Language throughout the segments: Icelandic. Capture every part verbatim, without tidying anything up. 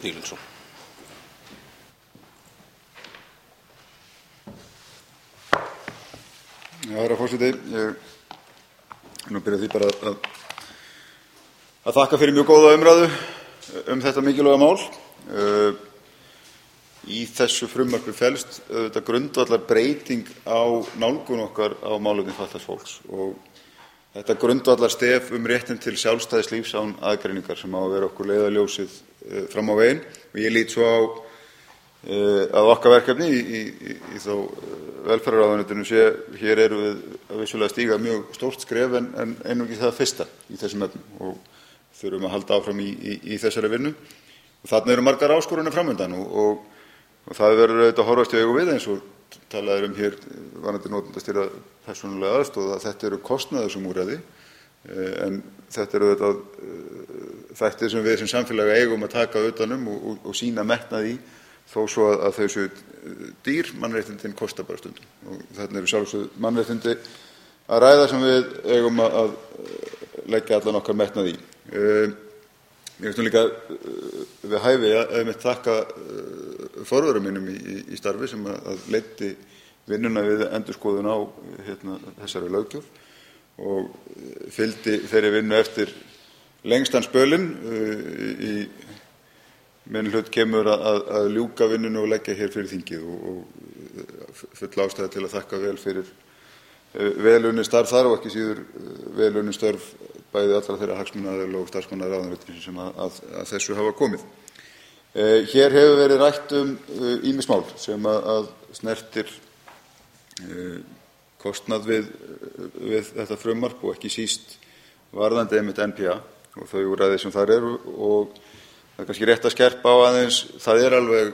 Víglundsson. Já, herra forseti, ég nú byrja því bara að, að þakka fyrir mjög góða umræðu um þetta mikilvæga mál. Uh, í þessu frumvarpi felst auðvitað grundvallar breyting á nálgun okkar á málefni fatlaðs fólks og þetta grundvallar stef um réttinn til sjálfstæðs lífs án aðgreiningar sem á að vera okkur leiðarljósið uh, fram á veginn og ég lít svo á uh, að okkar verkefni í, í, í, í þá velferðarráðuneytinu sé hér erum við að vissulega stíga mjög stórt skref en, en einungis það fyrsta í þessum efnum og þurfum að halda áfram í, í, í þessari vinnu. Og þarna eru margar áskoranir framundan og, og, og það verður auðvitað að horfast í augu við eins og talaður um hér varðandi notendastýrða persónulega aðstoð að þetta eru kostnaðir sem úrræði en þetta eru auðvitað þættir sem við sem samfélag eigum að taka utanum og, og, og sýna metnað í þó svo að, að þau séu dýr, mannréttindin kosta bara stundum. Og þarna eru sjálfsögð mannréttindi að ræða sem við eigum að, að leggja allan okkar metnað í. Uh, ég veist nú líka uh, við hæfi að einmitt þakka uh, forverum mínum í, í, í starfi sem að, að leiddi vinnuna við endurskoðun á hérna, þessari löggjöf og fylgdi þeirri vinnu eftir lengstan spölinn uh, í minn hlut kemur að, að, að ljúka vinnunu og leggja hér fyrir þingið og, og full ástæða til að þakka vel fyrir uh, vel unnin starf þar og ekki síður uh, vel unnin störf bæði allra þeirra hagsmunaaðila og starfsmanna ráðuneytisins sem að, að, að þessu hafa komið. Uh, hér hefur verið rætt um ýmis mál sem að, að snertir uh, kostnað við, við þetta frumvarp og ekki síst varðandi einmitt N P A og þau úrræði sem þar eru og það er kannski rétt að skerpa á aðeins, það er alveg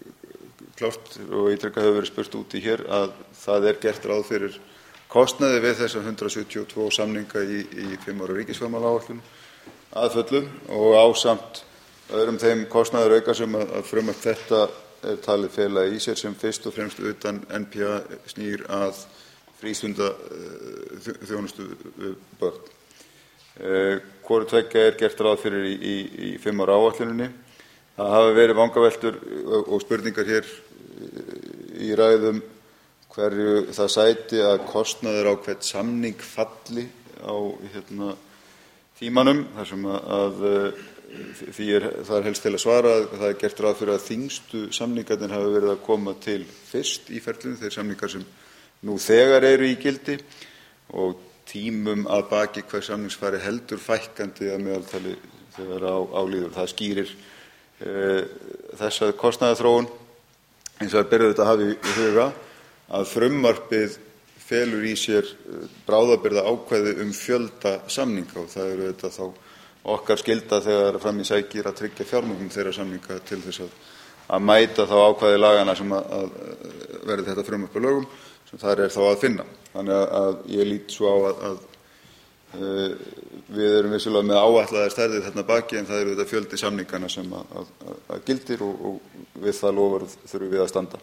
klárt og ítrekka hefur verið spurt út í hér að það er gert ráð fyrir kostnaði við þessa hundrað sjötíu og tvö samninga í, í fimm ára ríkisfjármálaáætlun að fullu og ásamt öðrum þeim kostnaður auka sem að, að frumvarp þetta er talið fela í sér sem fyrst og fremst utan N P A snýr að frístunda þjónustu við börn. Uh, Hvoru tveggja er gert ráð fyrir í, í, í fimm ára áætluninni. Það hafa verið vangaveltur og, og spurningar hér í ræðum hverju það sæti að kostnaður á hvert samning falli á hérna, tímanum þar sem að, að því er það er helst til að svara að það er gert ráð fyrir að þyngstu samningarnir hafa verið að koma til fyrst í ferlinu, þeir samningar sem nú þegar eru í gildi og tímum að baki hver samningsfari heldur fækkandi að meðaltali þegar á, á líður. Það skýrir e, þessa kostnaðarþróun eins og að byrja þetta að hafa í, í huga að frumvarpið felur í sér bráðabirgða ákvæði um fjölda samninga og það eru þetta þá okkar skylda þegar fram í sækir að tryggja fjármögnun þeirra samninga til þess að, að mæta þá ákvæði lagana sem að, að verði þetta frumvarp að lögum sem þar er þá að finna. Þannig að, að ég lít svo á að, að uh, við erum vissulega með áætlaðar stærðir þarna baki en það eru þetta fjöldi samningana sem að, að, að gildir og, og við það loforð þurfum við að standa.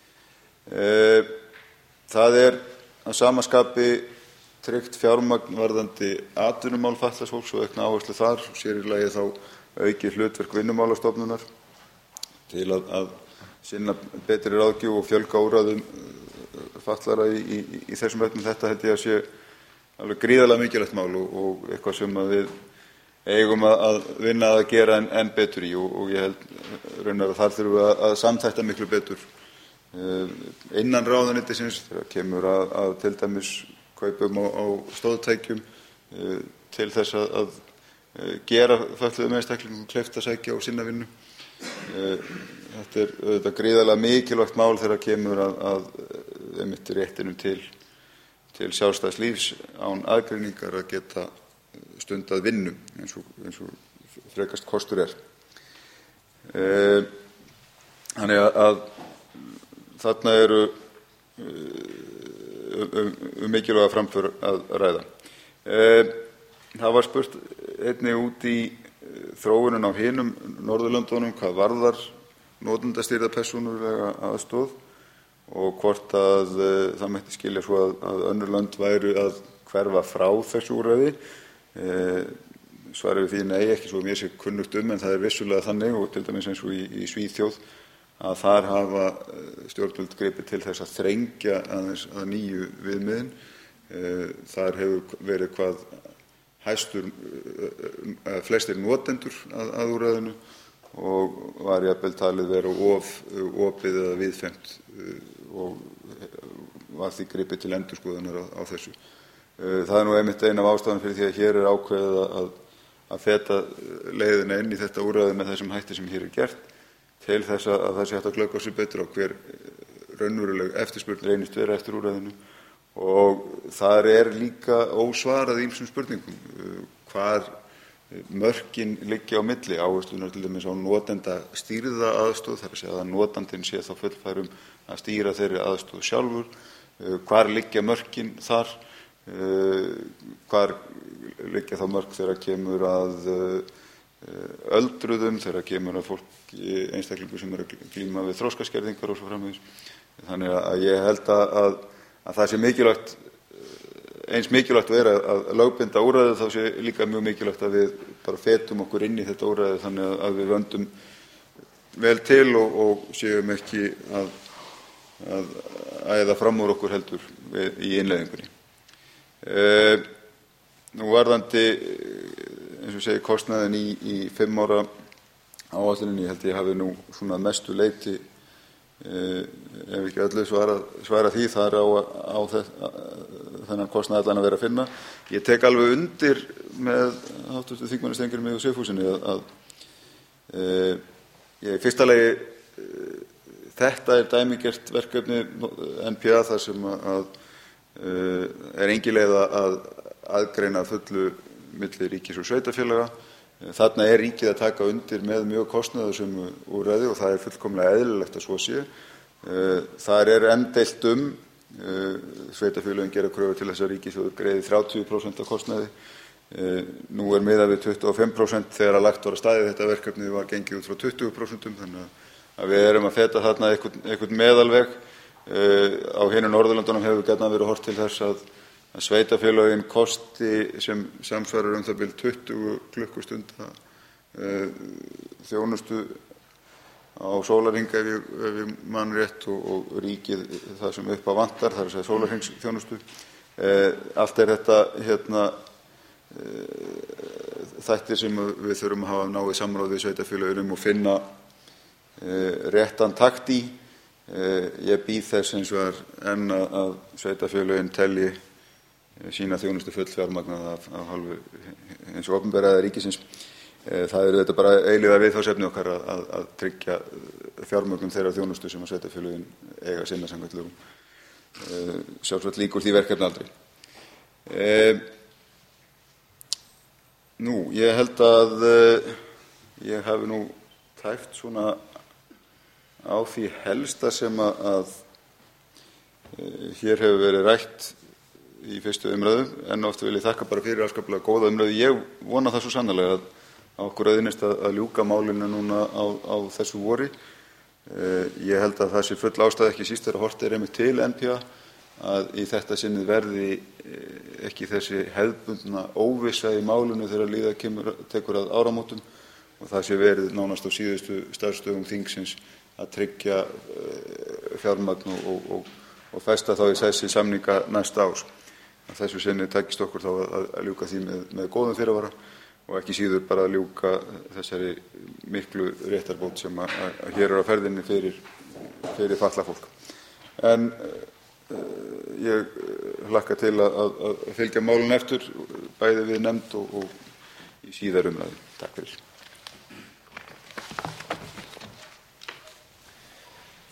Uh, það er að sama skapi tryggt fjármagn varðandi atvinnumál fatlaðs fólks og aukna áherslu þar, sér í lagi þá aukið hlutverk Vinnumálastofnunar til að, að sinna betri ráðgjöf og fjölga úrræðum fatlaðra í, í, í þessum efnum. Þetta held ég að sé alveg gríðarlega mikilvægt mál og, og eitthvað sem að við eigum að, að vinna að gera en, en betur í og, og ég held raunar að þar þurfum við að, að samþætta miklu betur uh, innan ráðuneytisins þegar kemur að, að til dæmis kaupum á, á stóðtækjum uh, til þess að, að uh, gera fötluðum einstaklingum kleift að sækja og sinna vinnu. Uh, þetta er auðvitað gríðarlega mikilvægt mál þegar kemur að, að einmitt réttinum til, til sjálfstæðs lífs án aðgreiningar að geta stundað vinnu eins og, eins og frekast kostur er. E, þannig að, að þarna eru um, um, um mikilvæga framför að ræða. E, það var spurt einnig út í þróunum á hinum Norðurlöndunum hvað varðar notendastýrða persónulega aðstoð og hvort að uh, það mætti skilja svo að, að önnur lönd væru að hverfa frá þessu úrræði. Uh, svarið við því nei, ekki svo mér sé kunnugt um, en það er vissulega þannig og til dæmis eins og í, í Svíþjóð að þar hafa stjórnvöld gripið til þess að þrengja aðeins að nýju viðmiðin. Þar hefur verið hvað hæstur, flestir notendur að, að úrræðinu og var jafnvel talið vera of opið eða viðfemt og var því gripið til endurskoðunar á, á þessu. Það er nú einmitt ein af ástæðunum fyrir því að hér er ákveðið að, að feta leiðina inn í þetta úrræði með þessum hætti sem hér er gert til þess að það sé hægt að glöggva sig betur á hver raunveruleg eftirspurn reynist vera eftir úrræðinu. Og þar er líka ósvarað ýmsum spurningum, hvar mörkin liggja á milli, áherslunar til dæmis á notenda stýrða aðstoð, þar að segja að notandinn sé þá fullfærum að stýra þeirri aðstoð sjálfur, hvar liggja mörkin þar, hvar liggja þá mörk þegar kemur að öldruðum, þegar kemur að fólk einstaklingu sem er að glíma við þroskaskerðingar og svo framvegis. Þannig að ég held að, að að það sé mikilvægt, eins mikilvægt að vera að lögbinda úrræðið, þá sé líka mjög mikilvægt að við bara fetum okkur inn í þetta úrræðið þannig að við vöndum vel til og, og séum ekki að, að æða fram úr okkur heldur í innleiðingunni. E, nú varðandi, eins og segi, kostnaðin í, í fimm ára áætluninni, ég held ég hafi nú svona mestu leyti ef ekki öllu svara, svara því þar á, á þennan kostnað allan að vera að finna. Ég tek alveg undir með háttvirtum þingmanni Steingrími Sigfússyni að, að e, ég, fyrsta lagi e, þetta er dæmigert verkefni N P A þar sem að, að e, er engin leið að aðgreina fullu milli ríkis og sveitarfélaga. Þarna er ríkið að taka undir með mjög kostnaðarsömu úrræði og það er fullkomlega eðlilegt að svo sé. Þar er enn deilt um, sveitarfélögin gera kröfu til þess að ríkissjóður greiði þrjátíu prósent af kostnaði. Nú er miðað við tuttugu og fimm prósent þegar að lagt var að staðið þetta verkefni var gengið út frá tuttugu prósent, þannig að við erum að feta þarna einhvern, einhvern meðalveg. Á hinum Norðurlöndunum hefur gjarnan verið horft til þess að að sveitarfélögin kosti sem samsvarar um það bil tuttugu klukkustunda uh, þjónustu á sólarhring ef ég, ef ég man rétt og, og ríkið það sem upp á vantar, það er að segja sólarhringsþjónustu. Uh, allt er þetta hérna, uh, þættir sem við þurfum að hafa náið samráð við sveitarfélögin um og finna uh, réttan takt í. Uh, ég býð þess eins og er enn að sveitarfélögin telji sína þjónustu fullfjármagnað af, af hálfu eins og opinbera eða ríkisins. Það er þetta bara eilífa viðfangsefni okkar að, að, að tryggja fjármögnun þeirra þjónustu sem að sveitarfélögin eiga sinna samkvæmt lögum. Sjálfsagt líkur því verkefni aldrei. E, nú, ég held að ég hafi nú tæft svona á því helsta sem að, að hér hefur verið rætt í fyrstu umræðu, en oft vil ég þakka bara fyrir afskaplega góða umræðu. Ég vona það svo sannarlega að okkur auðnist að, að ljúka málinu núna á, á þessu vori. Eh, ég held að það sé full ástæða ekki síst þegar horft er einmitt til N P A að í þetta sinnið verði eh, ekki þessi hefðbundna óvissa í málinu þegar líða kemur, tekur að áramótum og það sé verið nánast á síðustu starfsdögum þingsins að tryggja eh, fjármagn og, og, og, og festa þá í þessi samninga næsta árs. Að þessu sinni takist okkur þá að, að ljúka því með, með góðum fyrirvara og ekki síður bara að ljúka þessari miklu réttarbót sem að, að hér er á ferðinni fyrir, fyrir fatlað fólk. En uh, ég hlakka til að, að, að fylgja málun eftir, bæði við nefnd og, og í síðar umræðu. Takk fyrir.